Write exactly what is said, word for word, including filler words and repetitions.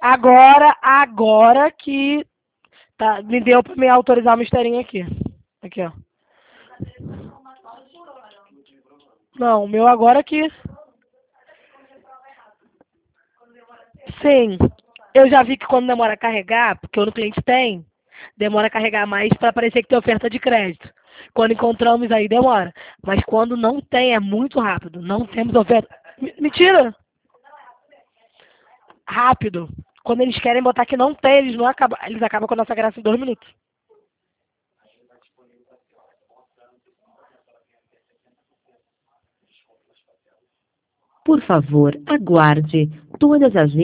Agora, agora que tá, me deu pra me autorizar o misterinho aqui. Aqui, ó. Não, o meu agora que... Sim. Eu já vi que quando demora a carregar, porque o cliente tem, demora a carregar mais para parecer que tem oferta de crédito. Quando encontramos aí, demora. Mas quando não tem, é muito rápido. Não temos oferta. M- Mentira! Rápido. Quando eles querem botar que não tem, eles não acabam. Eles acabam com a nossa graça em dois minutos. Por favor, aguarde. Todas as